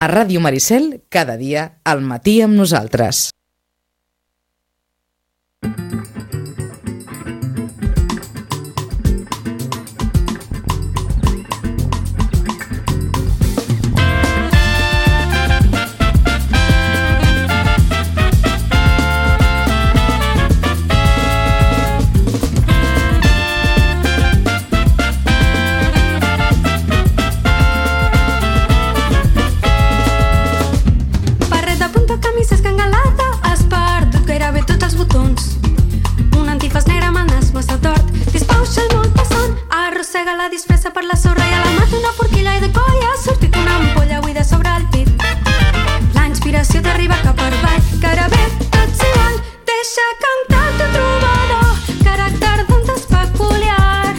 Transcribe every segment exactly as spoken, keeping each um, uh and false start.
A Ràdio Maricel, cada dia, al matí amb nosaltres. La disfressa per la sorra i a la mata una forquilla i de coll ha sortit una ampolla buida sobre el pit. La inspiració t'arriba cap per baix, cara bé, tot igual. Deixa cantar el teu trobador, caràcter d'ondes peculiar.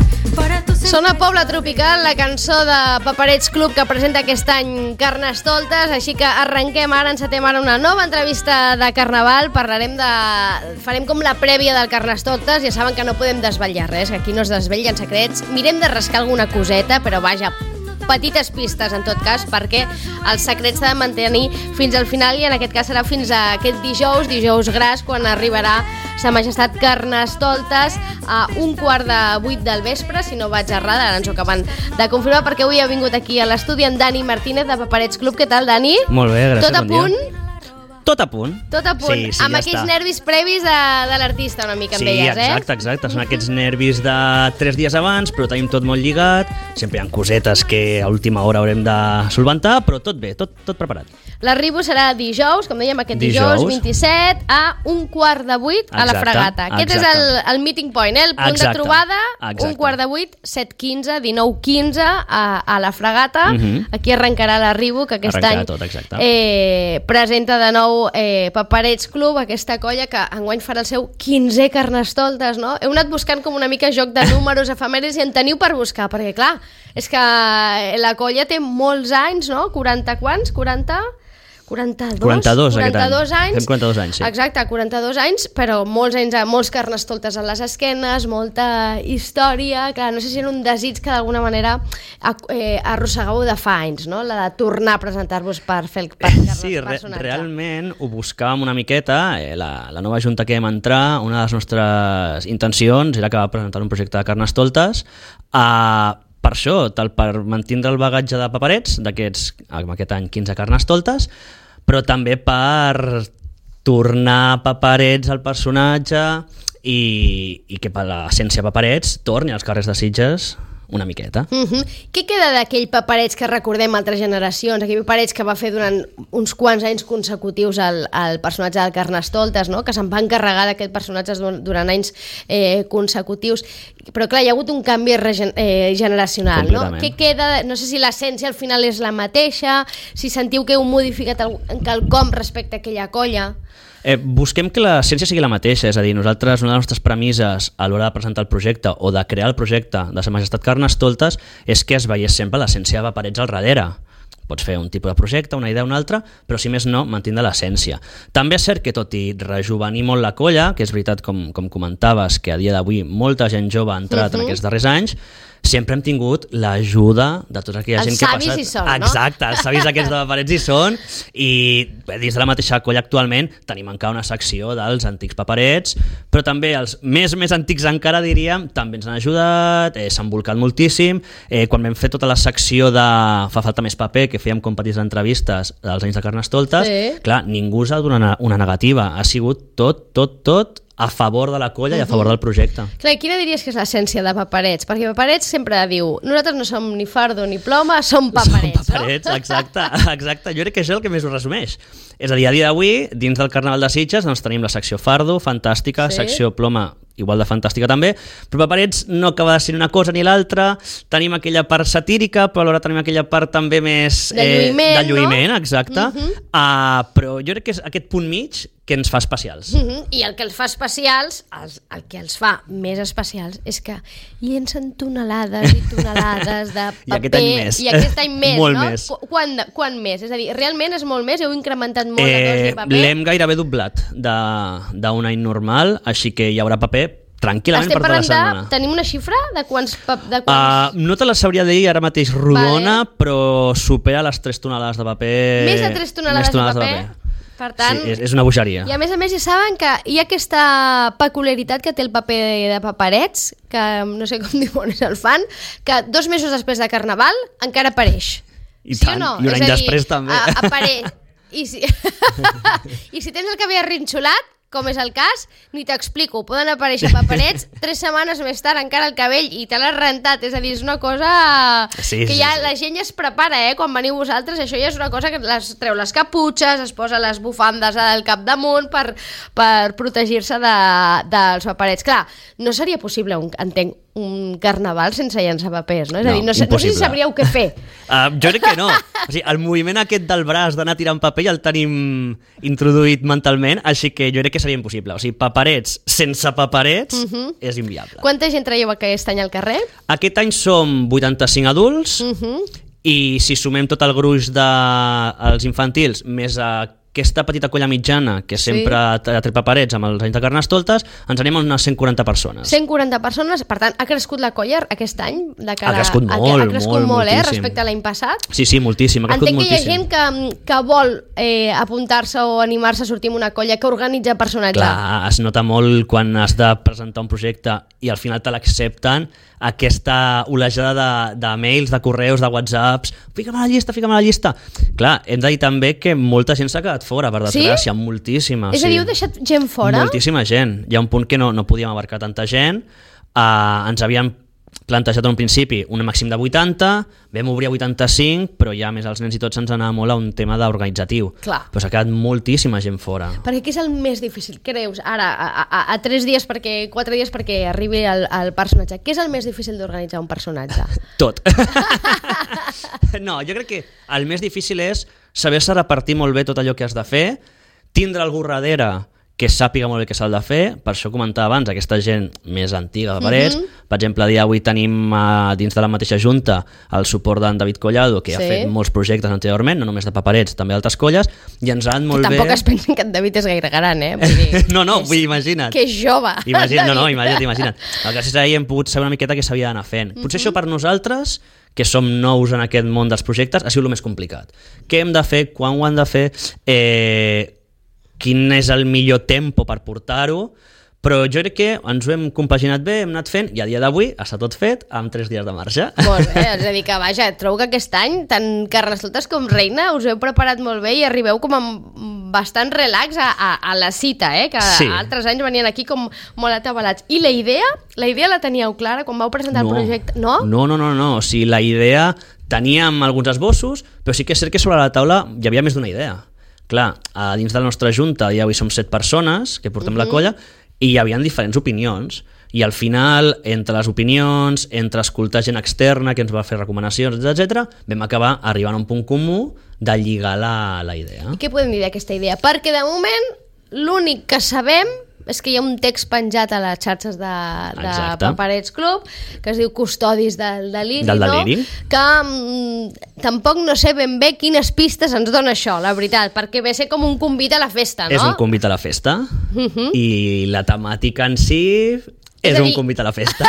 Sona Poble Tropical, la cançó de Paperets Club que presenta aquest any Carnestoltes, així que arrenquem ara, encetem ara una nova entrevista de Carnaval, parlarem de... farem com la prèvia del Carnestoltes, ja saben que no podem desvetllar res, que aquí no es desvetllen secrets, mirem de rascar alguna coseta, però vaja, petites pistes en tot cas, perquè els secrets s'ha de mantenir fins al final i en aquest cas serà fins a aquest dijous, dijous gras, quan arribarà Sa Majestat Carnestoltes a un quart de vuit del vespre, si no vaig errada, ara ens ho acaben de confirmar, perquè avui ha vingut aquí a l'estudi en Dani Martínez de Paperets Club. Què tal, Dani? Molt bé, gràcies, Tot a bon punt? dia. Tot a punt. Tot a punt, sí, sí, amb ja aquells està. nervis previs de, de l'artista una mica, sí, em deies, eh? Sí, exacte, exacte. Són aquests nervis de tres dies abans, però tenim tot molt lligat. Sempre hi ha cosetes que a última hora haurem de solventar, però tot bé, tot, tot preparat. L'arribo serà dijous, com dèiem, aquest dijous, dijous vint-i-set a un quart de vuit a la Fragata. Aquest exacte. és el, el meeting point, eh? El punt exacte, de trobada, exacte. un quart de vuit, set quinze, dinou quinze a, a la Fragata. Uh -huh. Aquí arrencarà l'arribo, que aquest Arrencarà any tot, exacte. eh, presenta de nou eh, Paperets Club, aquesta colla que enguany farà el seu quinzè Carnestoltes, no? Heu anat buscant com una mica joc de números efemèrics i en teniu per buscar, perquè clar, és que la colla té molts anys, no? quaranta quants? quaranta? quaranta-dos, quaranta-dos, quaranta-dos anys. Fem quaranta-dos anys, sí. Exacte, quaranta-dos anys, però molts anys, molts Carnestoltes a les esquenes, molta història, clar, no sé si era un desig que d'alguna manera eh, arrossegàveu de fa anys, no? La de tornar a presentar-vos per fer el per Sí, re realment ho buscàvem una miqueta, eh, la, la nova junta que vam entrar, una de les nostres intencions era acabar presentant un projecte de Carnestoltes, a uh, per això, tal per mantindre el bagatge de Paperets, d'aquests, aquest any, quinze Carnestoltes, però també per tornar Paperets al personatge i, i que per l'essència Paperets torni als carrers de Sitges una miqueta. Uh -huh. Què queda d'aquell Paperets que recordem altres generacions, aquell Paperets que va fer durant uns quants anys consecutius el, el personatge del Carnestoltes, no? Que se'n va encarregar d'aquest personatge durant anys eh, consecutius, però clar, hi ha hagut un canvi regen, eh, generacional, no? Què queda? No sé si l'essència al final és la mateixa, si sentiu que heu modificat quelcom respecte a aquella colla. Eh, busquem que l'essència sigui la mateixa, és a dir, nosaltres, una de les nostres premisses a l'hora de presentar el projecte o de crear el projecte de Sa Majestat Carnestoltes és que es veiés sempre l'essència de Paperets al darrere. Pots fer un tipus de projecte, una idea o una altra, però si més no, mantindre l'essència. També és cert que tot i rejuvenir molt la colla, que és veritat, com, com comentaves, que a dia d'avui molta gent jove ha entrat uh-huh. en aquests darrers anys, sempre hem tingut l'ajuda de tota aquella gent que ha passat... Els savis hi són, no? Exacte, els savis aquests de Paperets hi són, i dins de la mateixa colla actualment tenim encara una secció dels antics Paperets, però també els més més antics encara, diríem, també ens han ajudat, eh, s'han volcat moltíssim. Eh, quan vam fer tota la secció de Fa falta més paper, que fèiem com petits entrevistes dels anys de Carnestoltes, sí. clar, ningú us ha donat una, una negativa, ha sigut tot, tot, tot a favor de la colla uh-huh. i a favor del projecte. Clar, quina diries que és l'essència de Paperets? Perquè Paperets sempre diu, nosaltres no som ni fardo ni ploma, som Paperets, som Paperets, no? exacte, exacte. Jo crec que això és el que més ho resumeix. És a dir, a dia d'avui, dins del Carnaval de Sitges, doncs tenim la secció fardo, fantàstica, sí. secció ploma, igual de fantàstica també, però Paperets no acaba de ser una cosa ni l'altra, tenim aquella part satírica, però alhora tenim aquella part també més... De lluïment, eh, de lluïment, no? Exacte. Uh-huh. uh, però jo crec que és aquest punt mig que ens fa especials. Uh-huh. I el que els fa especials, els, el que els fa més especials, és que llencen tonelades i tonelades de paper. I aquest any més. I aquest any més, molt no? Més. Quan, quan més? És a dir, realment és molt més? Heu incrementat molt eh, la dosi de paper? L'hem gairebé doblat d'un any normal, així que hi haurà paper tranquil·lament Estem per tota la parlant de... setmana. Tenim una xifra de quants... De quants... Uh, no te la sabria dir ara mateix rodona, Vale. però supera les tres tonelades de paper. Més de tres tonelades, Més tonelades de de paper. paper. Per tant... Sí, és, és una bogeria. I a més a més ja saben que hi ha aquesta peculiaritat que té el paper de paperets, que no sé com dimonis el fan, que dos mesos després de Carnaval encara apareix. I sí tant, o no? i un És any a dir, després també. A, apareix. I si... I si tens el cabell arrinxolat, com és el cas, ni t'explico, poden aparèixer paperets tres setmanes més tard encara el cabell i te l'has rentat, és a dir, és una cosa sí, que sí, ja sí. la gent ja es prepara, eh? Quan veniu vosaltres, això ja és una cosa que les treu les caputxes, es posa les bufandes al capdamunt per, per protegir-se de, dels paperets. Clar, no seria possible, un, entenc, un carnaval sense llançar papers, no? És No, a dir, no sé, no sé si impossible. sabríeu què fer. Uh, jo crec que no. O sigui, el moviment aquest del braç d'anar tirant paper ja el tenim introduït mentalment, així que jo crec que seria impossible. O sigui, paperets sense paperets uh -huh. és inviable. Quanta gent traieu aquest any al carrer? Aquest any som vuitanta-cinc adults Uh -huh. i si sumem tot el gruix dels infantils més a aquesta petita colla mitjana que Sí. sempre ha tret paperets amb els anys de Carnestoltes, ens anem a unes cent quaranta persones. cent quaranta persones, per tant, ha crescut la colla aquest any? De cara Ha crescut a, molt, ha crescut molt, molt, eh, moltíssim. respecte a l'any passat. Sí, sí, moltíssim, ha crescut Entenc que hi ha moltíssim. gent que, que vol eh, apuntar-se o animar-se a sortir amb una colla que organitza personatge. Clar, es nota molt quan has de presentar un projecte i al final te l'accepten, aquesta olejada de, de mails, de correus, de whatsapps, fica'm a la llista, fica'm a la llista. Clar, hem de dir també que molta gent s'ha quedat fora, per desgràcia, Sí? moltíssima. És sí. a dir, heu deixat gent fora? Moltíssima gent. Hi ha un punt que no, no podíem abarcar tanta gent. Uh, ens havíem plantejat en un principi un màxim de vuitanta, vam obrir a vuitanta-cinc, però ja més els nens i tots ens anava molt a un tema d'organitzatiu. Clar. Però s'ha quedat moltíssima gent fora. Perquè què és el més difícil, creus, ara, a, a, a tres dies, perquè quatre dies perquè arribi el, el personatge? Què és el més difícil d'organitzar un personatge? Tot. No, jo crec que el més difícil és saber-se repartir molt bé tot allò que has de fer, tindre algú darrere que sàpiga molt bé què s'ha de fer. Per això comentava abans, aquesta gent més antiga de Parets. Mhm. Per exemple, a dia d'avui tenim uh, dins de la mateixa junta el suport d'en David Collado, que Sí. ha fet molts projectes anteriorment, no només de Paperets, també d'altres colles, i ens han molt Tampoc bé... es pensin que en David és gaire gran, eh? Vull dir, No, no, és- vull dir, imagina't. Que és jove. Imagina't, no, no, David. imagina't, imagina't. Gràcies a ell hem pogut saber una miqueta què s'havia d'anar fent. Potser això per nosaltres, que som nous en aquest món dels projectes, ha sigut el més complicat. Què hem de fer, quan ho hem de fer, eh, quin és el millor tempo per portar-ho, però jo crec que ens ho hem compaginat bé, hem anat fent, i a dia d'avui està tot fet amb tres dies de marge. Molt bé, és a dir que, vaja, trobo que aquest any, tant Carnestoltes com Reina, us heu preparat molt bé i arribeu com amb bastant relax a, a, a la cita, eh? Que Sí. altres anys venien aquí com molt atabalats. I la idea? La idea la teníeu clara quan vau presentar el projecte? No? No, no, no, no. O sigui, la idea... Teníem alguns esbossos, però sí que és cert que sobre la taula hi havia més d'una idea. Clar, a dins de la nostra junta ja avui som set persones que portem uh -huh. la colla i hi havia diferents opinions. I al final, entre les opinions, entre escoltar gent externa que ens va fer recomanacions, etcètera, vam acabar arribant a un punt comú de lligar la, la idea. I què podem dir d'aquesta idea? Perquè de moment l'únic que sabem és que hi ha un text penjat a les xarxes de, de Exacte. Paperets Club que es diu Custodis del Deliri, Del no? deliri. Que mm, tampoc no sé ben bé quines pistes ens dona això, la veritat, perquè ve a ser com un convit a la festa, no? És un convit a la festa Mhm. i la temàtica en si és, És a un dir- convit a la festa.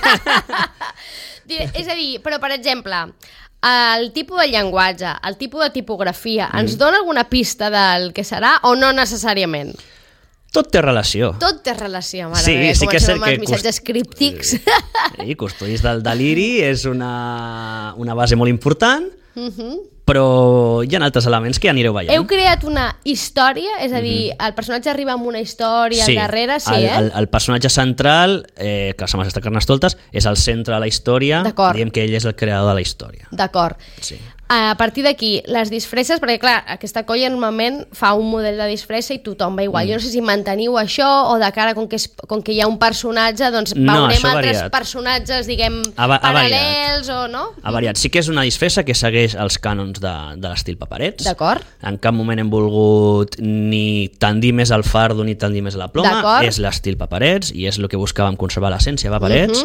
Diré- És a dir, però per exemple, el tipus de llenguatge, el tipus de tipografia, Mm. ens dona alguna pista del que serà o no necessàriament? Tot té relació. Tot té relació, mare Sí, meva, sí que és comencem cert amb els que missatges críptics. Sí, Custodis del Deliri és una, una base molt important, Mhm. però hi ha altres elements que ja anireu veient. Heu creat una història? És a dir, el personatge arriba amb una història al darrere, sí, el, eh? el, el personatge central, eh, que s'ha estat Carnestoltes, és el centre de la història. D'acord. Diem que ell és el creador de la història. D'acord. Sí. A partir d'aquí, les disfresses, perquè clar, aquesta colla normalment fa un model de disfressa i tothom va igual. Mm. Jo no sé si manteniu això o de cara, com que, és, com que hi ha un personatge, doncs No, veurem això ha altres variat. personatges, diguem, Ha va- ha paral·lels o no? Ha variat. Sí que és una disfressa que segueix els cànons de, de l'estil Paperets. D'acord. En cap moment hem volgut ni tendir més al fardo ni tendir més a la ploma. D'acord. És l'estil Paperets i és el que buscàvem conservar l'essència de Paperets. Mhm.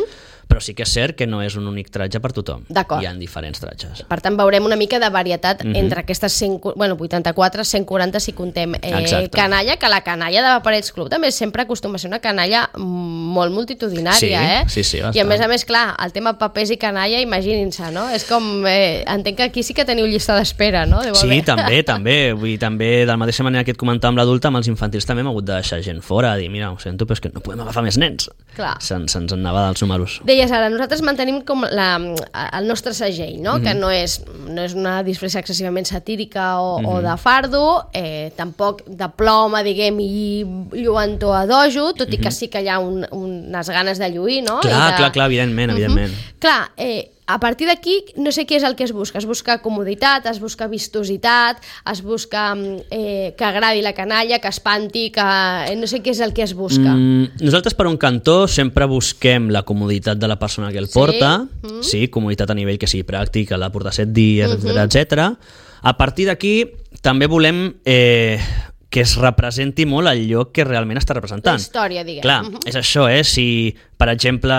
però sí que és cert que no és un únic tratge per tothom. D'acord. Hi ha diferents tratges. Per tant, veurem una mica de varietat Mhm. entre aquestes cent, bueno, vuitanta-quatre, cent quaranta si contem eh, Exacte. canalla, que la canalla de Vaporets Club també sempre acostuma a ser una canalla molt multitudinària, Sí, eh? sí, sí, I a bastant. més a més, clar, el tema papers i canalla, imaginin-se, no? És com, eh, entenc que aquí sí que teniu llista d'espera, no? Deu Sí, haver. també, també. Vull dir, també, de la mateixa manera que et comentava amb l'adulta, amb els infantils també hem hagut de deixar gent fora, dir, mira, ho sento, però és que no podem agafar més nens. Clar. Se'ns se en anava dels números. Deies ara, nosaltres mantenim com la, el nostre segell, no? Mhm. Que no és, no és una disfressa excessivament satírica o, o Mhm. de fardo, eh, tampoc de ploma, diguem, i lluentor a dojo, tot i que sí que hi ha un, unes ganes de lluir, no? Clar, I de... clar, clar, evidentment, evidentment. Clar, eh, a partir d'aquí no sé què és el que es busca. Es busca comoditat, es busca vistositat, es busca eh, que agradi la canalla, que espanti, que eh, no sé què és el que es busca. Mm, nosaltres per un cantó sempre busquem la comoditat de la persona que el Sí? porta, Mm. sí, comoditat a nivell que sigui pràctic, l'ha de portar set dies, Mhm. etcètera, etcètera. A partir d'aquí també volem eh, que es representi molt el lloc que realment està representant. La història, diguem. Clar, Mhm. és això, eh? Si, per exemple,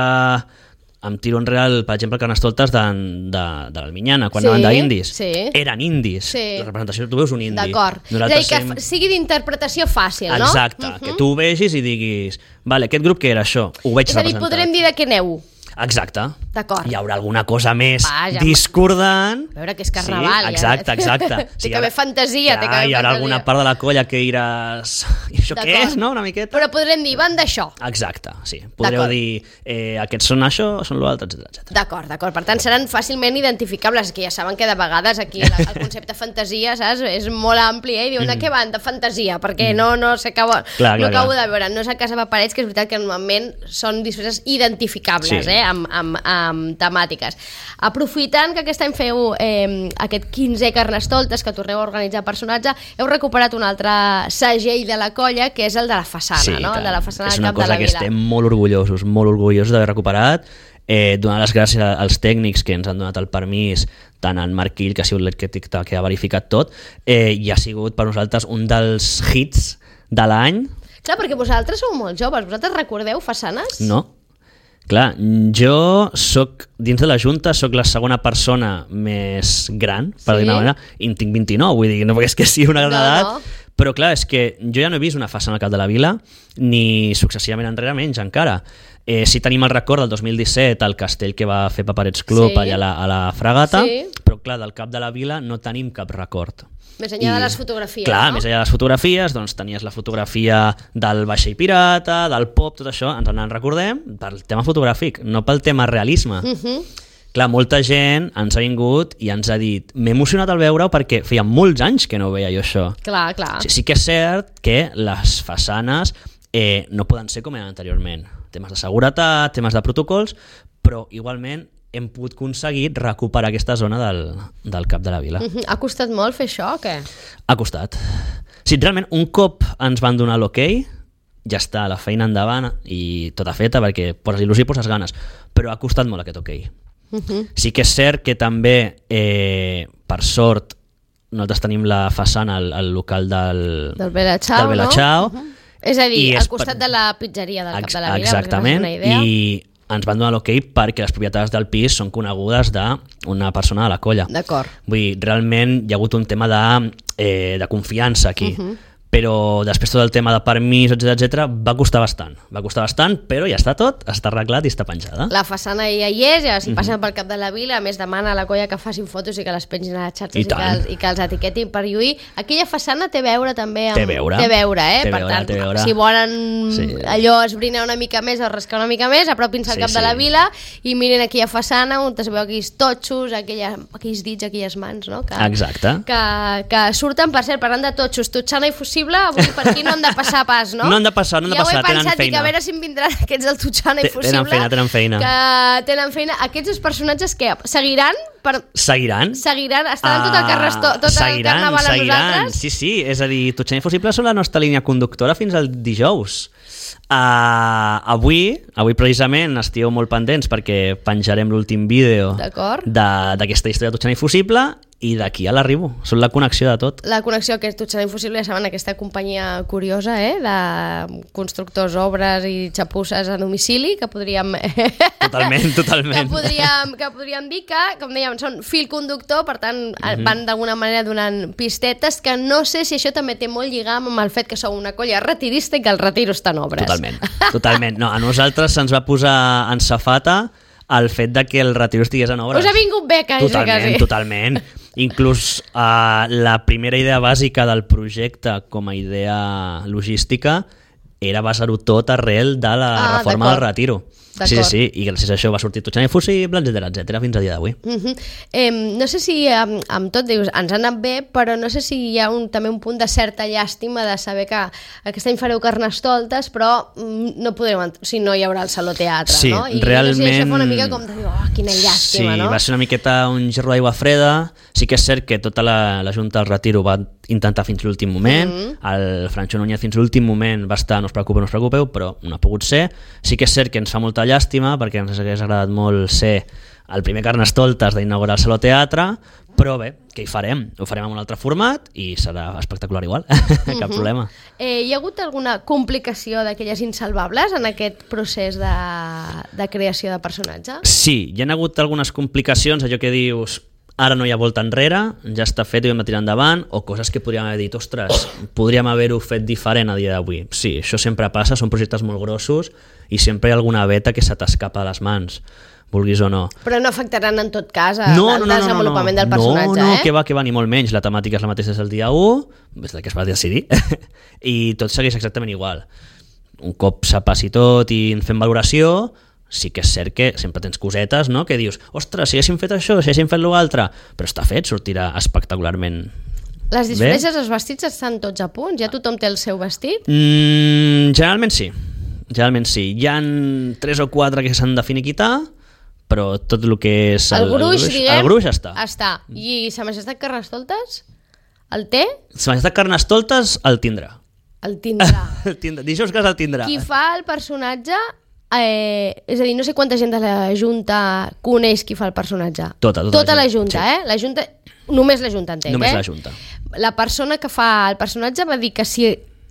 em tiro enrere, el, per exemple, el Carnestoltes de, de, de l'Alminyana, quan Sí, anaven d'indis. sí. Eren indis. Sí. La representació que tu veus un indi. D'acord. És a dir, Nosaltres que sem- f- sigui d'interpretació fàcil, no? Exacte, Mhm. que tu ho vegis i diguis, vale, aquest grup què era això? Ho veig És a dir, representat. podrem dir de què aneu. Exacte. D'acord. Hi haurà alguna cosa més Vaja, discordant. A veure, que és carnaval, Sí, ja. exacte, exacte. Té Sí, que haver ara- fantasia, té que Clar, haver hi haurà fantasia. alguna part de la colla que diràs... I això què D'acord. és, no? Una miqueta? Però podrem dir, van d'això. Exacte, sí. Podreu D'acord. dir, eh, aquests són això, són l'altre, etcètera, etcètera. D'acord, d'acord. Per tant, seran fàcilment identificables, que ja saben que de vegades aquí el, el concepte fantasia, saps? És molt ampli, eh? I diuen, de què van? De fantasia, perquè no, no s'acaba... Mm. Clar, no clar, acabo clar. de veure. No és el cas de Vaporets, que és veritat que normalment són disfresses identificables, Sí. eh? Amb, amb, amb temàtiques. Aprofitant que aquest any feu eh, aquest quinzè Carnestoltes, que torneu a organitzar personatge, heu recuperat un altre segell de la colla, que és el de la façana, Sí, no? El de la façana és del una Cap de cosa la que Vila. estem molt orgullosos, molt orgullosos d'haver recuperat. Eh, donar les gràcies als tècnics que ens han donat el permís, tant en Marc Quill, que ha sigut l'arquitecte que ha verificat tot, eh, i ha sigut per nosaltres un dels hits de l'any. Clar, perquè vosaltres sou molt joves. Vosaltres recordeu façanes? No. Clar, jo soc, dins de la Junta, soc la segona persona més gran, per Sí? dir-ho d'una manera, i en tinc vint-i-nou, vull dir, no perquè és que sigui una gran No, edat, no. però clar, és que jo ja no he vist una façana al Cap de la Vila, ni successivament enrere menys encara. Eh, sí tenim el record del dos mil disset, el castell que va fer Paparets Club Sí. allà a la, a la Fragata, Sí. però clar, del Cap de la Vila no tenim cap record. Més enllà de les fotografies, Clar, no? més enllà de les fotografies, doncs tenies la fotografia del vaixell pirata, del pop, tot això, ens en recordem pel tema fotogràfic, no pel tema realisme. Mhm. Clar, molta gent ens ha vingut i ens ha dit m'he emocionat al veure-ho perquè feia molts anys que no veia jo això. Clar, clar. Sí, sí que és cert que les façanes eh, no poden ser com eren anteriorment. Temes de seguretat, temes de protocols, però igualment hem pogut aconseguir recuperar aquesta zona del, del Cap de la Vila. Mhm. Ha costat molt fer això, o què? Ha costat. Sí, realment, un cop ens van donar l'ok, ja està, la feina endavant i tota feta, perquè poses il·lusió i poses ganes, però ha costat molt aquest ok. Mhm. Sí que és cert que també, eh, per sort, nosaltres tenim la façana al, al local del, Del Bella Ciao, del Bella no? Ciao. Mhm. És a dir, I al és costat per- de la pizzeria del Cap Ex- de la Vila, Exactament, perquè us facis una idea. i ens van donar l'ok perquè les propietats del pis són conegudes d'una persona de la colla. D'acord. Vull dir, realment hi ha hagut un tema de, eh, de confiança aquí. Uh -huh. Però després tot el tema de permís, etcètera, etcètera, va costar bastant. Va costar bastant, però ja està tot, està arreglat i està penjada. La façana ja hi és, ja si Mhm. passen pel Cap de la Vila, a més demana a la colla que facin fotos i que les pengin a les xarxes I i, que, tant. els, i que els etiquetin per lluir. Aquella façana té a veure també amb... Té a veure. Té a veure, eh? Té a per veure, tant, té a veure. si volen Sí. allò esbrinar una mica més o rascar una mica més, apropin-se al Sí, Cap de sí. la Vila i miren aquella façana on es veu aquells totxos, aquella, aquells dits, aquelles mans, no? Que, Exacte. que, que surten, per cert, parlant de totxos, totxana i fusible, avui per aquí no han de passar pas, no? No han de passar, no han de ja passar, ho he tenen pensat, dic, feina. a veure si em vindran aquests del totxana i Te- fusible. tenen feina, tenen feina. Que tenen feina. Aquests dos personatges que seguiran per... Seguiran. Seguiran, estaran tot el, Ah, carrestó, tot seguiran, el carnaval amb seguiran. nosaltres? Sí, sí, és a dir, Totxana i Fusible són la nostra línia conductora fins al dijous. Uh, avui, avui precisament estigueu molt pendents perquè penjarem l'últim vídeo D'acord. de- d'aquesta història de Totxana i Fusible i d'aquí a l'arribo, són la connexió de tot. La connexió que tot serà impossible, ja saben, aquesta companyia curiosa, eh, de constructors, obres i xapusses a domicili, que podríem... Totalment, totalment. que podríem, que podríem dir que, com dèiem, són fil conductor, per tant, mm-hmm. van d'alguna manera donant pistetes, que no sé si això també té molt lligam amb el fet que sou una colla retirista i que el retiro està en obres. Totalment, totalment. No, a nosaltres se'ns va posar en safata el fet de que el retiro estigués en obres. Us ha vingut bé, quasi, totalment, quasi. Totalment, Inclús uh, la primera idea bàsica del projecte com a idea logística era basar-ho tot arrel de la ah, reforma del retiro. Sí, sí, sí, i gràcies a això va sortir Totxana Impossible, etcètera, etcètera, fins a dia d'avui. Uh-huh. eh, no sé si amb, amb tot dius, ens ha anat bé, però no sé si hi ha un, també un punt de certa llàstima de saber que aquest any fareu Carnestoltes, però mm, no podreu, o sigui, no hi haurà el Saló Teatre, sí, no? I realment... no sé, això fa una mica com de dir, oh, quina llàstima, sí, no? Sí, va ser una miqueta un gerro d'aigua freda. Sí que és cert que tota la, la Junta del Retiro va intentar fins l'últim moment, mm-hmm. el Francho Núñez fins l'últim moment va estar, no us preocupeu, no us preocupeu, però no ha pogut ser. Sí que és cert que ens fa molta llàstima, perquè ens hagués agradat molt ser el primer Carnestoltes d'inaugurar el Saló Teatre, però bé, què hi farem? Ho farem en un altre format i serà espectacular igual, mm-hmm. cap problema. Eh, hi ha hagut alguna complicació d'aquelles insalvables en aquest procés de, de creació de personatge? Sí, hi ha hagut algunes complicacions, allò que dius... Ara no hi ha volta enrere, ja està fet i ho hem de tirar endavant, o coses que podríem haver dit, ostres, podríem haver-ho fet diferent a dia d'avui. Sí, això sempre passa, són projectes molt grossos i sempre hi ha alguna veta que se t'escapa de les mans, vulguis o no. Però no afectaran en tot cas el no, no, no, desenvolupament no, no. del personatge, no, no, eh? que va, que va, ni molt menys. La temàtica és la mateixa des del dia u, des que es va decidir, i tot segueix exactament igual. Un cop s'ha passi tot i en fem valoració, sí que és cert que sempre tens cosetes, no?, que dius, ostres, si haguéssim fet això, si haguéssim fet l'altre, però està fet, sortirà espectacularment. Les disfresses, els vestits estan tots a punt? Ja tothom té el seu vestit? Mm, generalment sí, generalment sí. Hi ha tres o quatre que s'han de finiquitar, però tot el que és... El, el gruix, el gruix, diguem, el gruix està. Està. I Sa Majestat Carnestoltes? El té? Sa Majestat Carnestoltes el tindrà. El tindrà. el tindrà. Dijous que el tindrà. Qui fa el personatge... Eh, és a dir, no sé quanta gent de la Junta coneix qui fa el personatge. Tota, tota, tota la, la Junta, sí. eh? La Junta, només la Junta, entenc, només eh? la Junta. La persona que fa el personatge va dir que sí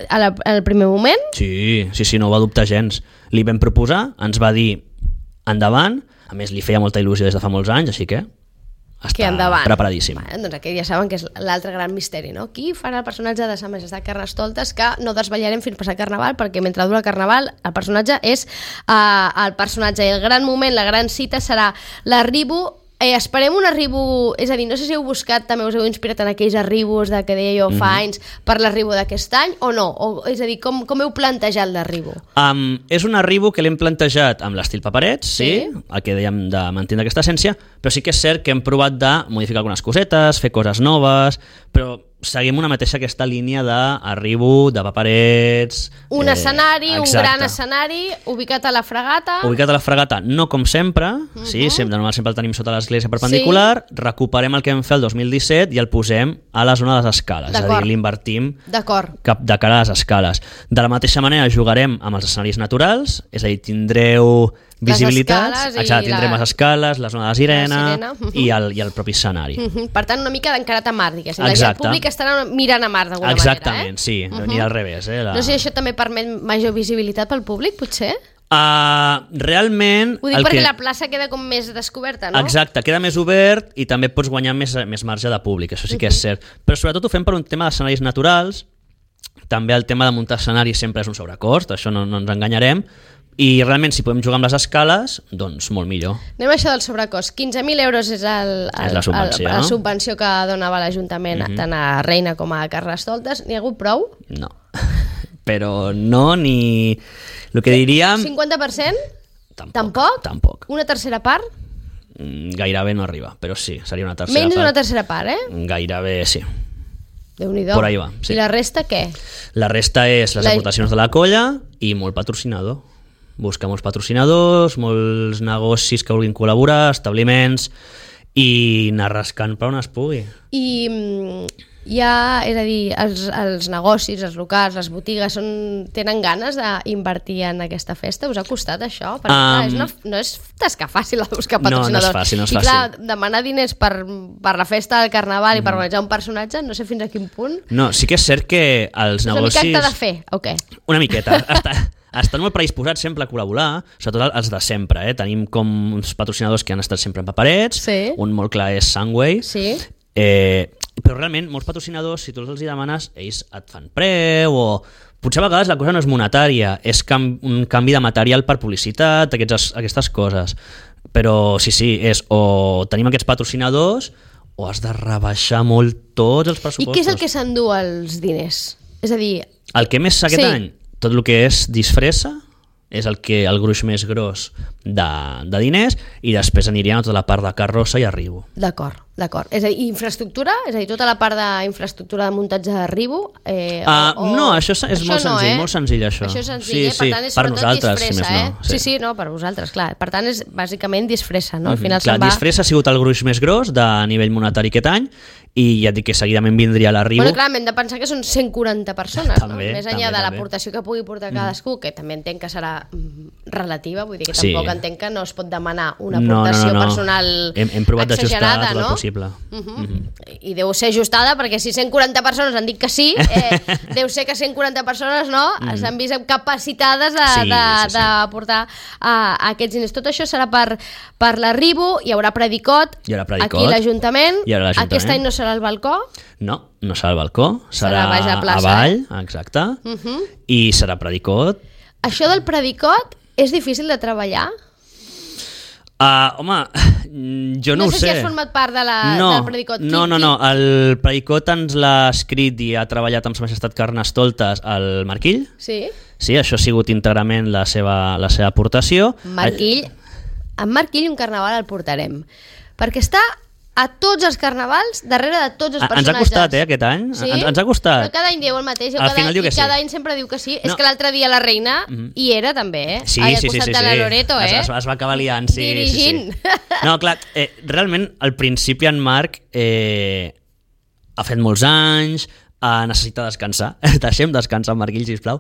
al primer moment? Sí, sí, sí, no ho va dubtar gens. Li vam proposar, ens va dir endavant, a més li feia molta il·lusió des de fa molts anys, així que està preparadíssim. Bueno, doncs aquest ja saben que és l'altre gran misteri, no? Qui farà el personatge de Sa Majestat Carnestoltes, que no desvetllarem fins passar Carnaval, perquè mentre dura el Carnaval el personatge és uh, el personatge, i el gran moment, la gran cita serà l'arribo. Eh, esperem un arribo, és a dir, no sé si heu buscat, també us heu inspirat en aquells arribos de que deia jo fa mm-hmm. anys per l'arribo d'aquest any o no? O, és a dir, com, com heu plantejat l'arribo? Um, és un arribo que l'hem plantejat amb l'estil Paperets, sí, sí, el que dèiem de mantenir aquesta essència, però sí que és cert que hem provat de modificar algunes cosetes, fer coses noves, però seguim una mateixa aquesta línia d'arribo, de Paperets... Un eh, escenari, exacte. Un gran escenari, ubicat a la Fragata... Ubicat a la Fragata, no com sempre, uh-huh. sí, sempre, normal sempre el tenim sota l'església perpendicular, sí. Recuperem el que vam fer el dos mil disset i el posem a la zona de les escales, és a dir, l'invertim cap de cara a les escales. De la mateixa manera jugarem amb els escenaris naturals, és a dir, tindreu visibilitats, exacte, tindrem les escales, la zona de la sirena, la sirena. Uh-huh. i, el, i el propi escenari. Uh-huh. Per tant, una mica d'encarat a mar, diguéssim. La gent públic estarà mirant a mar d'alguna manera. Exactament, eh? sí, uh-huh. ni al revés. Eh, la... No sé si això també permet major visibilitat pel públic, potser? Uh, realment... Ho dic perquè que... la plaça queda com més descoberta, no? Exacte, queda més obert i també pots guanyar més, més marge de públic, això sí que uh-huh. és cert. Però sobretot ho fem per un tema d'escenaris naturals, també el tema de muntar escenaris sempre és un sobrecost, això no, no ens enganyarem, i realment si podem jugar amb les escales, doncs molt millor. Anem a això del sobrecost. quinze mil euros és, el, el, és la subvenció, el, la subvenció que donava l'Ajuntament mm-hmm. tant a Reina com a Carnestoltes. N'hi ha hagut prou? No, però no ni... El que diríem... cinquanta per cent? Tampoc. Tampoc? Tampoc. Una tercera part? Gairebé no arriba, però sí, seria una tercera Menys part. Menys d'una tercera part, eh? Gairebé sí. Déu-n'hi-do. Por ahí va, sí. I la resta què? La resta és les la... aportacions de la colla i molt patrocinador. Buscar molts patrocinadors, molts negocis que vulguin col·laborar, establiments, i anar rascant per on es pugui. I hi ha, és a dir, els, els negocis, els locals, les botigues són, tenen ganes d'invertir en aquesta festa? Us ha costat això? Perquè um, clar, és una, no és tasca fàcil de buscar patrocinadors. No, no és fàcil, no és I fàcil. clar, demanar diners per, per la festa del Carnaval mm. i per organitzar un personatge, no sé fins a quin punt. No, sí que és cert que els és negocis... És una mica acte de fer, o què? Una miqueta. Està, estan molt predisposats sempre a col·laborar, sobretot els de sempre. Eh? Tenim com uns patrocinadors que han estat sempre en paperets, sí. Un molt clar és Sunway, sí. eh, però realment molts patrocinadors, si tu els hi demanes, ells et fan preu o... Potser a vegades la cosa no és monetària, és cam un canvi de material per publicitat, aquestes, aquestes coses. Però sí, sí, és o tenim aquests patrocinadors o has de rebaixar molt tots els pressupostos. I què és el que s'endú els diners? És a dir... El que més aquest sí. any, tot el que és disfressa, és el que el gruix més gros de, de diners, i després anirien a tota la part de carrossa i arribo. D'acord, d'acord. És a dir, infraestructura? És a dir, tota la part d'infraestructura de muntatge d'arribo? Eh, uh, o, no, això és, és això molt senzill, no, eh? molt senzill això. Això és senzill, sí, eh? Per sí, tant és per sobretot nosaltres, disfressa, si més no. eh? Sí. sí, sí, no, per vosaltres, clar. Per tant, és bàsicament disfressa, no? Al final mm -hmm. Clar, va... disfressa ha sigut el gruix més gros de nivell monetari aquest any, i ja et dic que seguidament vindria l'arribo. Bueno, clar, hem de pensar que són cent quaranta persones, també, no? Més enllà també, de també. l'aportació que pugui portar cadascú, mm. que també entenc que serà relativa, vull dir que sí. tampoc entenc que no es pot demanar una no, aportació no, no, no. personal hem, hem provat exagerada, d'ajustar tot no? el possible. Uh -huh. Mm -hmm. I deu ser ajustada, perquè si cent quaranta persones han dit que sí, eh, deu ser que cent quaranta persones no mm. s'han vist capacitades d'aportar sí, sí, sí. a, a aquests diners. Tot això serà per, per l'arribo, hi haurà predicot, hi haurà predicot aquí a l'Ajuntament. Aquest any no serà al balcó? No, no serà al balcó, serà, serà a, plaça, avall, eh? exacte, uh -huh. i serà predicot. Això del predicot és difícil de treballar? Uh, home, jo no, no ho sé. sé. No sé si has format part de la, no, del predicot. No, no, no, el predicot ens l'ha escrit i ha treballat amb Sa Majestat Carnestoltes el Marquill. Sí. Sí, això ha sigut íntegrament la seva, la seva aportació. Marquill, en Marquill un carnaval el portarem, perquè està a tots els carnavals, darrere de tots els personatges. Ens ha costat, eh, aquest any. Sí? Ens, ens ha costat. Però cada any diu el mateix. Al cada, final diu que I cada sí. any sempre diu que sí. No. És que l'altre dia la reina mm -hmm. hi era també, eh? Sí, Ai, sí, al sí, costat sí, de la sí. Loreto, eh? Es, es, es va acabar liant, sí. Dirigint. Sí, sí. No, clar, eh, realment, al principi en Marc eh, ha fet molts anys, Uh, necessita descansar. Deixem descansar en Marquill, sisplau.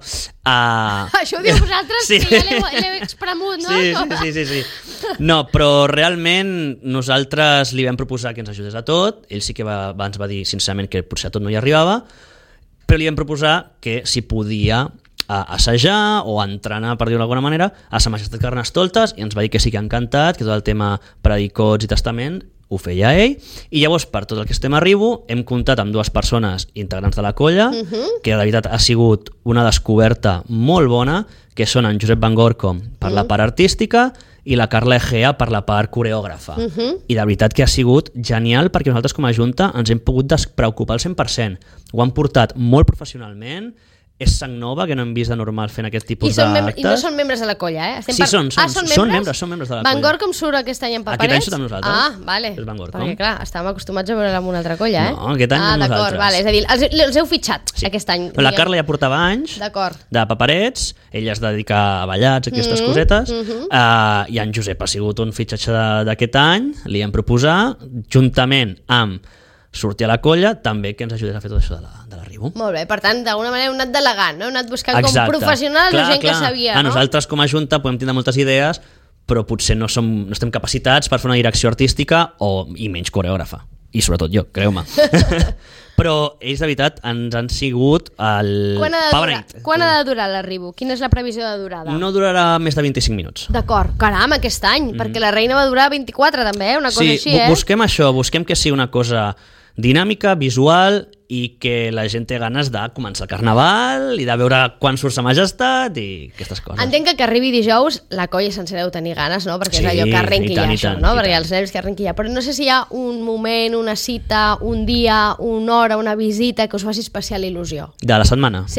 Uh... Això ho diu vosaltres, sí. Que ja l'heu expremut, no? Sí, sí, sí, sí, sí. No, però realment nosaltres li vam proposar que ens ajudés a tot. Ell sí que va, va, ens va dir sincerament que potser a tot no hi arribava, però li vam proposar que si podia a assajar o entrenar, per dir-ho d'alguna manera, a Sa Majestat Carnestoltes, i ens va dir que sí que ha encantat, que tot el tema predicots i testament ho feia ell, i llavors per tot el que estem a Arribo hem comptat amb dues persones integrants de la colla, uh -huh. que de veritat ha sigut una descoberta molt bona, que són en Josep Van Gorcom per uh -huh. la part artística i la Carla Egea per la part coreògrafa. Uh -huh. I de veritat que ha sigut genial, perquè nosaltres com a Junta ens hem pogut despreocupar al cent per cent. Ho han portat molt professionalment, és sang nova, que no hem vist de normal fent aquest tipus d'actes. I no són membres de la colla, eh? Estem sí, per... són, són, ah, són, són membres? membres, són membres de la Van colla. Gorcom surt aquest any en paperets? Aquest any surt amb nosaltres. Ah, vale. És Van Gorcom. Perquè, clar, estàvem acostumats a veure-la amb una altra colla, eh? No, aquest any ah, amb nosaltres. d'acord, vale. És a dir, els, els heu fitxat sí. aquest any. Però la Carla ja portava anys de paperets, ella es dedica a ballats, aquestes mm -hmm, cosetes, mm -hmm. uh, i en Josep ha sigut un fitxatge d'aquest any, li hem proposat, juntament amb sortir a la colla, també que ens ajudés a fer tot això de la, de l'arribo. Molt bé, per tant, d'alguna manera heu anat delegant, no? Heu anat buscant Exacte. com professionals clar, o gent clar. que sabia, a no? Nosaltres com a Junta podem tindre moltes idees, però potser no, som, no estem capacitats per fer una direcció artística o, i menys coreògrafa. I sobretot jo, creu-me. Però ells, de veritat, ens han sigut el quan ha de Power durar, Night. quan ha de durar l'arribo? Quina és la previsió de durada? No durarà més de vint-i-cinc minuts. D'acord, caram, aquest any, mm. perquè la reina va durar vint-i-quatre també, eh? Una cosa sí, així, eh? busquem això, busquem que sigui una cosa dinàmica, visual, i que la gent té ganes de començar el carnaval i de veure quan surt Sa Majestat i aquestes coses. Entenc que que arribi dijous la colla sencera deu tenir ganes, no? Perquè sí, és allò que arrenqui tant, ja això, tant, no? Perquè tant. els nervis que arrenqui ja. Però no sé si hi ha un moment, una cita, un dia, una hora, una visita que us faci especial il·lusió. De la setmana? Sí.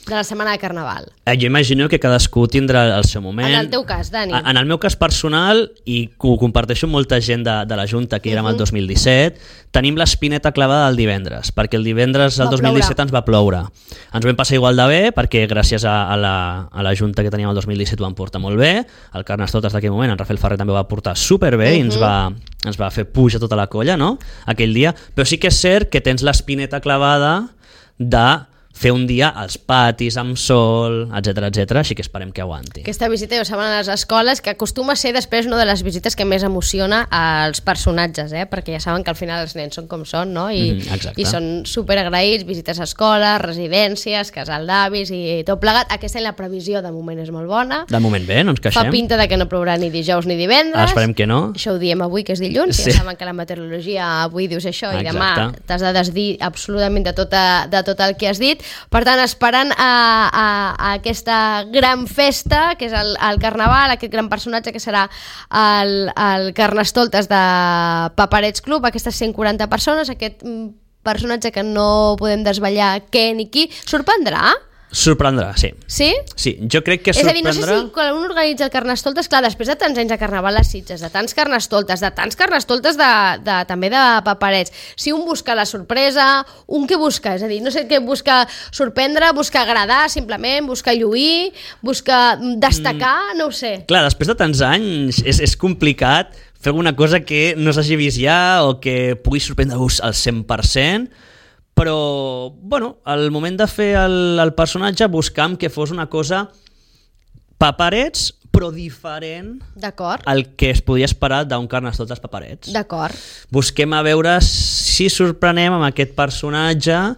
de la setmana de Carnaval? Eh, jo imagino que cadascú tindrà el seu moment. En el teu cas, Dani? En el meu cas personal, i ho comparteixo amb molta gent de, de la Junta, que érem uh -huh. el dos mil disset, tenim l'espineta clavada el divendres, perquè el divendres el va dos mil disset ploure. ens va ploure. Ens ho vam passar igual de bé, perquè gràcies a, a, la, a la Junta que teníem el dos mil disset ho vam portar molt bé, el Carnestoltes d'aquell moment, en Rafael Ferrer també ho va portar superbé, uh -huh. i ens va, ens va fer puja tota la colla, no?, aquell dia. Però sí que és cert que tens l'espineta clavada de fer un dia als patis, amb sol, etcètera, etcètera, així que esperem que aguanti. Aquesta visita, ja ho saben, a les escoles, que acostuma a ser després una de les visites que més emociona als personatges, eh? Perquè ja saben que al final els nens són com són, no? I, mm, i són superagraïts, visites a escoles, residències, casal d'avis i tot plegat. Aquesta any la previsió de moment és molt bona. De moment bé, no ens queixem. Fa pinta de que no plourà ni dijous ni divendres. Esperem que no. Això ho diem avui, que és dilluns, sí. Ja saben que la meteorologia avui dius això i Exacte. demà t'has de desdir absolutament de tot, a, de tot el que has dit. Per tant, esperant a, a, a aquesta gran festa, que és el, el Carnaval, aquest gran personatge que serà el, el Carnestoltes de Paparets Club, aquestes cent quaranta persones, aquest personatge que no podem desvetllar què ni qui, sorprendrà? Sorprendrà, sí. Sí? Sí, jo crec que És a sorprendrà... dir, no sé si quan un organitza el Carnestoltes, clar, després de tants anys de Carnaval a Sitges, de tants Carnestoltes, de tants Carnestoltes de, de, també de Paparets, si un busca la sorpresa, un què busca? És a dir, no sé què busca sorprendre, busca agradar, simplement, busca lluir, busca destacar, mm, no ho sé. Clar, després de tants anys és, és complicat fer alguna cosa que no s'hagi vist ja o que pugui sorprendre-vos al cent per cent, però, bueno, al moment de fer el, el personatge buscam que fos una cosa Paparets, però diferent al que es podia esperar d'un Carnestoltes Paparets. D'acord. Busquem a veure si sorprenem amb aquest personatge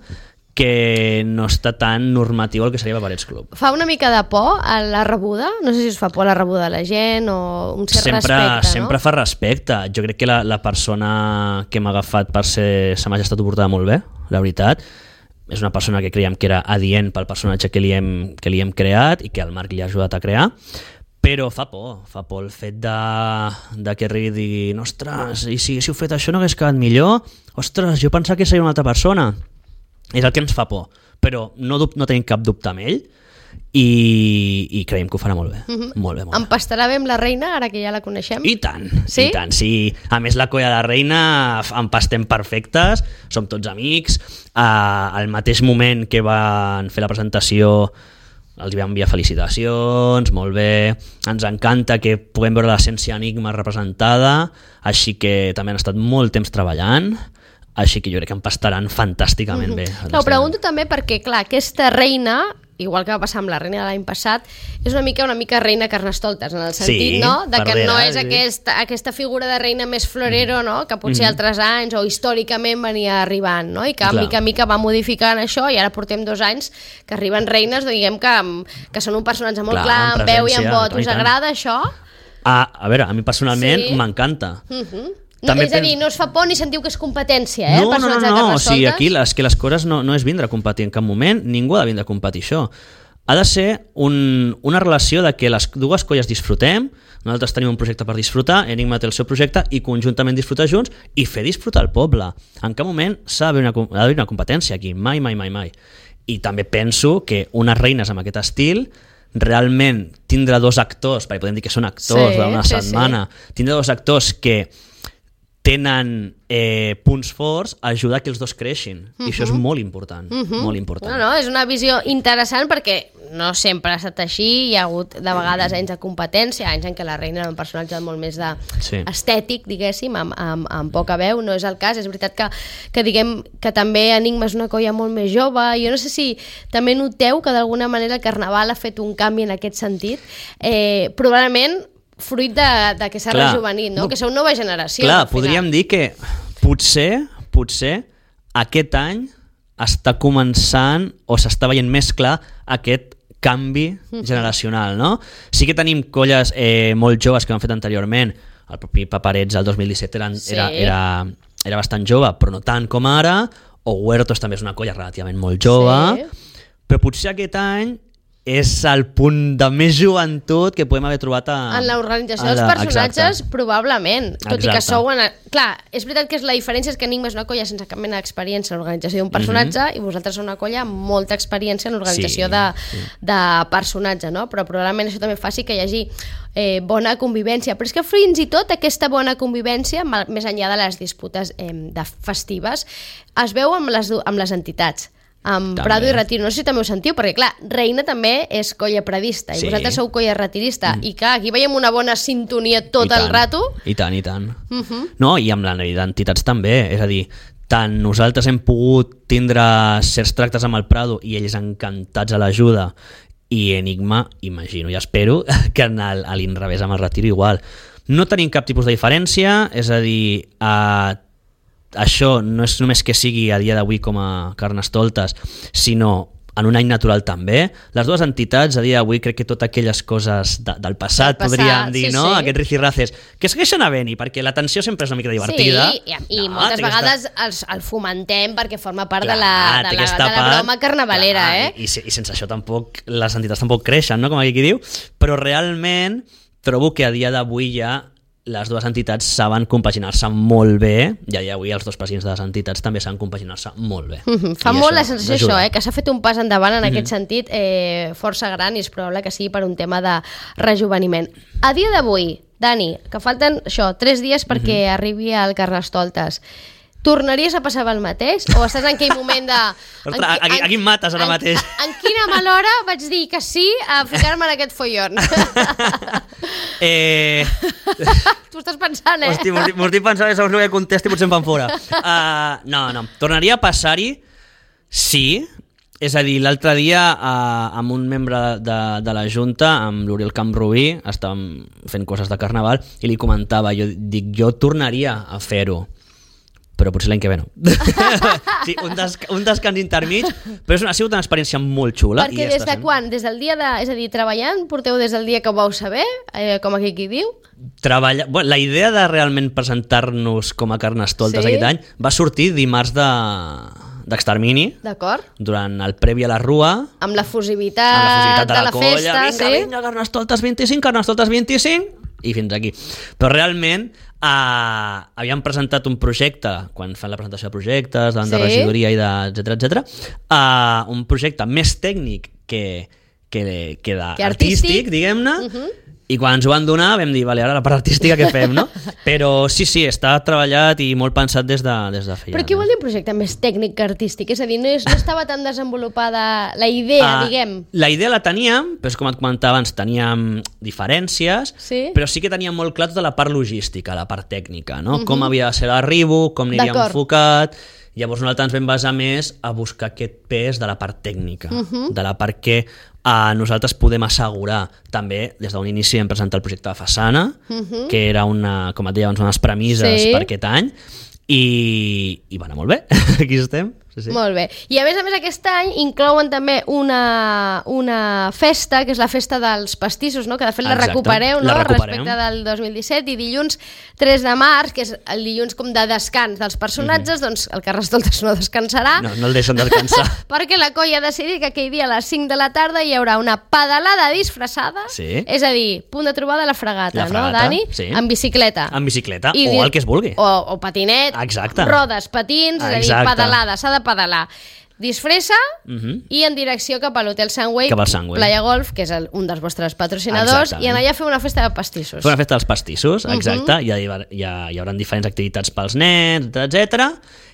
que no està tan normatiu el que seria Paparets Club. Fa una mica de por a la rebuda? No sé si us fa por la rebuda de la gent o un cert sempre, respecte, sempre no? fa respecte. Jo crec que la, la persona que m'ha agafat per ser Sa Majestat ho portava molt bé, la veritat. És una persona que creiem que era adient pel personatge que li hem, que li hem creat i que el Marc li ha ajudat a crear, però fa por, fa por el fet de, de que arribi i digui ostres, i si haguéssiu fet això no hagués quedat millor? Ostres, jo pensava que seria una altra persona. És el que ens fa por, però no, no tenim cap dubte amb ell i, i creiem que ho farà molt bé. Mm-hmm. Molt bé, molt bé. Empastarà bé amb la reina, ara que ja la coneixem? I tant, sí? i tant. Sí. A més, la colla de la reina empastem perfectes, som tots amics. Uh, al mateix moment que van fer la presentació els vam enviar felicitacions, molt bé, ens encanta que puguem veure l'essència Enigma representada, així que també han estat molt temps treballant, així que jo crec que empastaran fantàsticament mm-hmm. bé. No, ho pregunto també perquè, clar, aquesta reina, igual que va passar amb la reina de l'any passat, és una mica una mica reina Carnestoltes, en el sentit, sí, no?, de que perdera, no és sí. aquesta, aquesta figura de reina més florero, no?, que potser mm-hmm. altres anys o històricament venia arribant, no?, i que Clar. mica a mica va modificant això, i ara portem dos anys que arriben reines, diguem que, que són un personatge molt clar, clar amb veu i amb vot. Us agrada això? Ah, a veure, a mi personalment sí. m'encanta. Mhm. No, és a dir, no us fa por ni sentiu que és competència, eh? No, el no, no, personatge no, de no. O Carnestoltes. sigui, aquí les, que les coses no, no és vindre a competir en cap moment, ningú ha de vindre a competir això. Ha de ser un, una relació de que les dues colles disfrutem, nosaltres tenim un projecte per disfrutar, Enigma té el seu projecte i conjuntament disfrutar junts i fer disfrutar el poble. En cap moment s'ha d'haver una, ha d'haver una competència aquí, mai, mai, mai, mai. I també penso que unes reines amb aquest estil realment tindrà dos actors, perquè podem dir que són actors sí, d'una sí, setmana, sí. tindrà dos actors que tenen eh, punts forts, ajudar que els dos creixin. Uh-huh. I això és molt important, uh-huh. molt important. No, no, és una visió interessant perquè no sempre ha estat així, hi ha hagut de vegades anys de competència, anys en què la reina era un personatge molt més de sí. estètic, diguéssim, amb, amb, amb poca veu, no és el cas. És veritat que, que diguem que també Enigma és una colla molt més jove. Jo no sé si també noteu que d'alguna manera el Carnaval ha fet un canvi en aquest sentit. Eh, probablement fruit de, de que s'ha rejuvenit, no? Que sou nova generació. Clar, podríem dir que potser, potser aquest any està començant o s'està veient més clar aquest canvi generacional, no? Sí que tenim colles eh, molt joves que han fet anteriorment, el propi Paparets el dos mil disset era, sí. era, era, era bastant jove, però no tant com ara, o Huertos també és una colla relativament molt jove, sí. però potser aquest any és el punt de més joventut que podem haver trobat a... En l'organització dels personatges, exacte. Probablement. Tot exacte. I que sou... En... Clar, és veritat que la diferència és que Enigma és una colla sense cap mena d'experiència en l'organització d'un personatge mm-hmm. i vosaltres sou una colla amb molta experiència en l'organització sí, de, sí. de personatge, no? Però probablement això també faci que hi hagi eh, bona convivència. Però és que fins i tot aquesta bona convivència, més enllà de les disputes eh, de festives, es veu amb les, amb les entitats. Amb també. Prado i Retiro, no sé si també ho sentiu, perquè clar, Reina també és colla pradista i sí. vosaltres sou colla retirista, mm. i clar, aquí veiem una bona sintonia tot I el tant, rato. I tant, i tant. Uh-huh. No, i amb la d'entitats també, és a dir, tant nosaltres hem pogut tindre certs tractes amb el Prado i ells encantats a l'ajuda, i Enigma, imagino i espero que en el, a l'inrevés amb el Retiro igual. No tenim cap tipus de diferència, és a dir, a això no és només que sigui a dia d'avui com a Carnestoltes, sinó en un any natural també. Les dues entitats a dia d'avui crec que totes aquelles coses de, del passat, passat podríem dir, sí, no? Sí. Aquests rifirraces, que segueixen havent-hi, perquè l'atenció sempre és una mica divertida. Sí, i, i no, moltes vegades aquesta... els, el fomentem perquè forma part clar, de la, de la, de la broma carnavalera. Clar, eh? I, i, I sense això tampoc, les entitats tampoc creixen, no? Com aquí diu, però realment trobo que a dia d'avui ja les dues entitats saben compaginar-se molt bé, i avui els dos presidents de les entitats també saben compaginar-se molt bé. Mm-hmm. Fa I molt la sensació això, eh? Que s'ha fet un pas endavant en mm-hmm. aquest sentit eh, força gran, i és probable que sigui per un tema de rejuveniment. A dia d'avui, Dani, que falten això, tres dies perquè mm-hmm. arribi al Carnestoltes, tornaries a passar pel mateix? O estàs en aquell moment de... Ostres, en, aquí, aquí em mates ara en, mateix. En, en quina mala hora vaig dir que sí a ficar-me en aquest follon? eh... Tu estàs pensant, eh? Hosti, m'ho estic pensant, segons el que contesti potser em fan fora. Uh, no, no, tornaria a passar-hi, sí. És a dir, l'altre dia uh, amb un membre de, de la Junta, amb l'Oriol Camprubí, estàvem fent coses de carnaval i li comentava, jo dic, jo tornaria a fer-ho, però potser l'any que ve no. Sí, un, des, un descans intermig, però és una, ha sigut una experiència molt xula. Perquè i des de sent... quan? Des del dia de... És a dir, treballant, porteu des del dia que ho vau saber, eh, com aquí qui diu? Treballa... Bueno, la idea de realment presentar-nos com a Carnestoltes sí. aquest any va sortir dimarts de... d'extermini. D'acord. Durant el previ a la Rua. Amb la fusivitat, amb la fusivitat de, de la, la colla. Festa. Vinga, sí. vinga, Carnestoltes vint-i-cinc, Carnestoltes vint-i-cinc, i fins aquí. Però realment Uh, havíem presentat un projecte, quan fan la presentació de projectes, davant sí. de regidoria i de etcètera, etcètera, uh, un projecte més tècnic que, que, que, de, que artístic, artístic diguem-ne, uh-huh. i quan ens ho van donar vam dir, vale, ara la part artística què fem, no? Però sí, sí, està treballat i molt pensat des de, des de feia. Però què vol dir un projecte més tècnic que artístic? És a dir, no, és, no estava tan desenvolupada la idea, uh, diguem? La idea la teníem, però com et comentava abans, teníem diferències, sí? Però sí que teníem molt clar tota la part logística, la part tècnica, no? Uh-huh. Com havia de ser l'arribo, com aniria enfocat... Llavors nosaltres ens vam basar més a buscar aquest pes de la part tècnica, uh-huh. de la part que uh, nosaltres podem assegurar. També des d'un inici hem presentat el projecte de façana, uh-huh. que era una, com et deia, unes premisses sí. per aquest any, i, i va anar molt bé, aquí estem. Sí, sí. Molt bé. I a més a més aquest any inclouen també una, una festa, que és la festa dels pastissos, no? Que de fet la Exacte. recupereu, no? La recuperem. Respecte del dos mil disset, i dilluns tres de març, que és el dilluns com de descans dels personatges, mm-hmm. doncs el Carnestoltes no descansarà. No, no el deixen descansar. Perquè la colla ha decidit que aquell dia a les cinc de la tarda hi haurà una pedalada disfressada, sí. és a dir, punt de trobada a la fregata, la fregata no, Dani? Sí. En bicicleta. En bicicleta, I o el que es vulgui. O, o patinet, Exacte. rodes, patins, és Exacte. a dir, pedalada, s'ha de pedalar. Disfressa uh-huh. i en direcció cap a l'Hotel Sunway, Playa Golf, que és el, un dels vostres patrocinadors, Exactament. i en allà fer una festa de pastissos. Fer una festa dels pastissos, exacte. Uh-huh. Hi, ha, hi, ha, hi haurà diferents activitats pels nens, etcètera.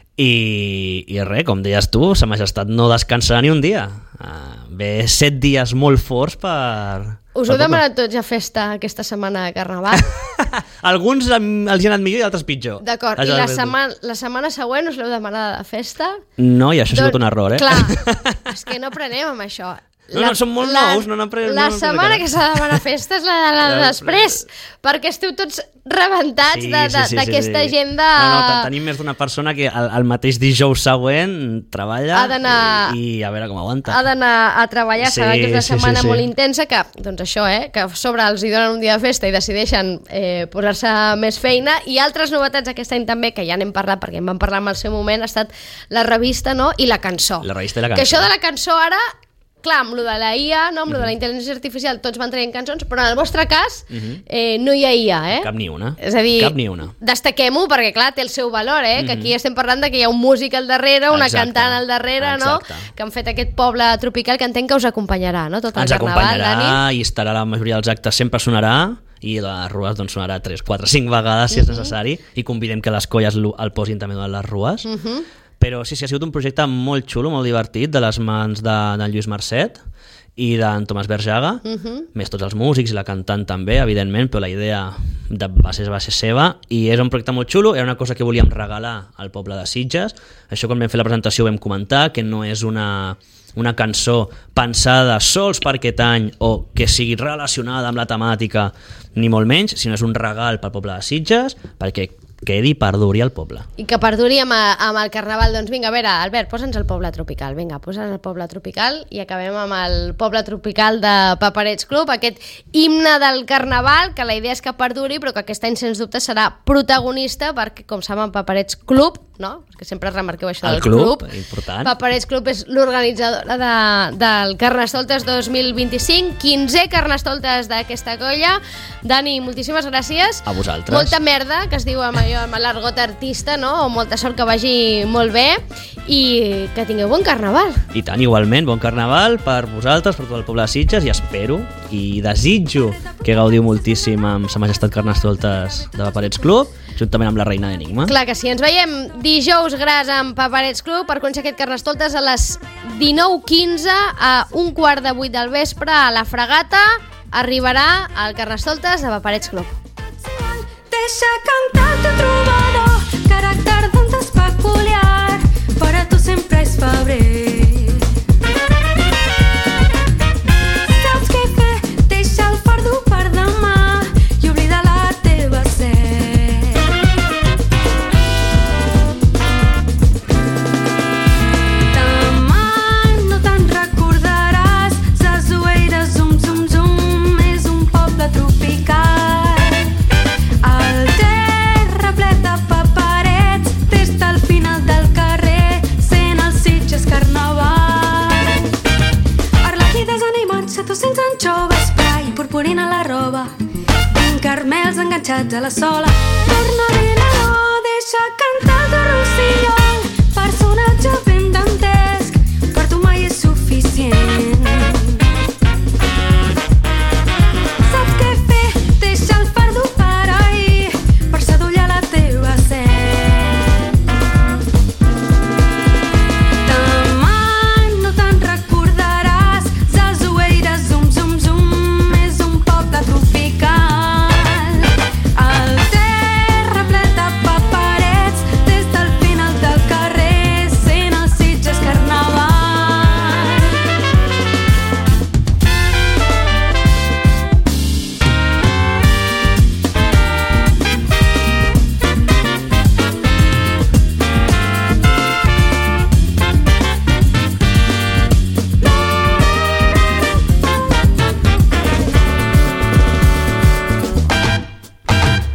I, i res, com deies tu, Sa Majestat no descansarà ni un dia. Uh, ve set dies molt forts per... Us heu demanat tots a festa aquesta setmana de Carnaval? Alguns els hi han anat millor i altres pitjor. D'acord, i la setmana, la setmana següent us l'heu demanat de festa? No, i això ha sigut un error, eh? Clar, és que no prenem amb això. No, la, no, són molt la, nous, no n'han pres... La no setmana que s'ha de demanar festa és la de la de després, perquè esteu tots rebentats sí, d'aquesta sí, sí, sí, sí. agenda... No, no, tenim més d'una persona que el, el mateix dijous següent treballa i a veure com aguanta. Ha d'anar a treballar, sí, sabeu que és una setmana sí, sí, sí. molt intensa, que, doncs això, eh, que a sobre els hi donen un dia de festa i decideixen eh, posar-se més feina, i altres novetats aquest any també, que ja n'hem parlat, perquè en vam parlar en el seu moment, ha estat la revista, no?, i la cançó. La revista i la cançó. Que això de la cançó ara... clar, amb lo de la I A, no? Amb lo de la intel·ligència artificial, tots van traient cançons, però en el vostre cas eh, no hi ha I A, eh? Cap ni una. És a dir, Cap ni una. destaquem-ho perquè, clar, té el seu valor, eh? Que aquí estem parlant de que hi ha un músic al darrere, una Exacte. cantant al darrere, Exacte. no? Que han fet aquest poble tropical que entenc que us acompanyarà, no? Tot el Ens carnaval, acompanyarà Dani. i estarà la majoria dels actes, sempre sonarà, i les rues doncs, sonarà tres, quatre, cinc vegades si és necessari, i convidem que les colles el posin també a les rues. Uh -huh. Però sí, sí, ha sigut un projecte molt xulo, molt divertit, de les mans de, de Lluís Marcet i d'en Tomàs Berjaga, uh -huh. més tots els músics i la cantant també, evidentment, però la idea de base va ser seva, i és un projecte molt xulo, era una cosa que volíem regalar al poble de Sitges. Això quan vam fer la presentació ho vam comentar, que no és una, una cançó pensada sols per aquest any o que sigui relacionada amb la temàtica, ni molt menys, sinó és un regal pel poble de Sitges, perquè quedi i perduri al poble. I que perduri amb, amb el carnaval. Doncs vinga, a veure, Albert, posa'ns el poble tropical. Vinga, posa'ns el poble tropical i acabem amb el poble tropical de Paperets Club, aquest himne del carnaval, que la idea és que perduri, però que aquest any, sens dubte, serà protagonista, perquè, com saben, Paperets Club, no? Perquè sempre remarqueu això el del club. club. Important. Paperets Club és l'organitzadora de, del Carnestoltes dos mil vint-i-cinc, quinzè Carnestoltes d'aquesta colla. Dani, moltíssimes gràcies. A vosaltres. Molta merda, que es diu amb allò, amb l'argot artista, no? O molta sort, que vagi molt bé i que tingueu bon carnaval. I tant, igualment, bon carnaval per vosaltres, per tot el poble de Sitges, i espero i desitjo que gaudiu moltíssim amb Sa Majestat Carnestoltes de Paperets Club, juntament amb la Reina d'Enigma. Clar que sí, ens veiem dijous gras amb Paperets Club per conèixer aquest Carnestoltes a les dinou quinze, a un quart de vuit del vespre, a la Fragata arribarà el Carnestoltes de Paperets Club. Deixa cantar el teu trobador, caràcter d'un tas peculiar, per a tu sempre és febrer. Saps què fer? Deixa el fardo per demà i oblida la teva set. Demà no te'n recordaràs, Zazueira, zum, zum, zum, és un poble tropical. El terra ple de paperets, des del final del carrer, sent el Sitges carnaval. Arlat i desanimat, se tu sents anxova, esprai i purpurina a la roba, vinc carmels enganxats a la sola. Torna a dir no, deixa cantar el teu rossinyol, personatge ben d'enter.